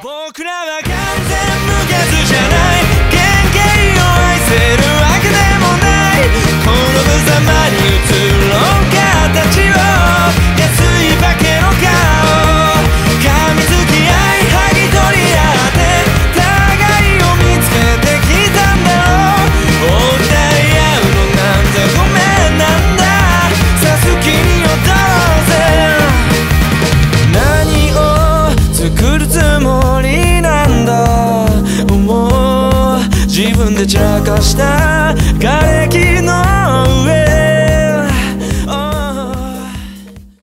僕らは完全無欠じゃない、原型を愛せるわけでもない、この無様に映ろう形を安い化けの顔、噛みつき合い剥ぎ取り合って互いを見つけてきたんだろう、追い合うのなんてごめんなんだ、さあ好きに踊ろうぜ、何を作るつもりなんだ、もう自分で散らかした彼